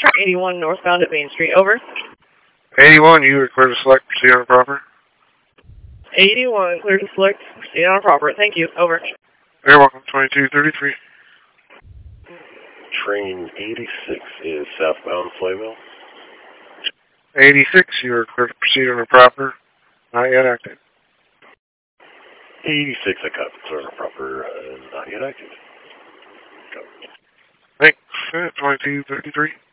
Train 81 northbound at Main Street, over. 81, you are clear to select, proceed on proper. 81, clear to select, proceed on proper. Thank you, over. You're welcome, 2233. Train 86 is southbound Flayville. 86, you are clear to proceed on proper. Not yet active. 86, I copy, clear on proper, not yet active. Thanks, 2233.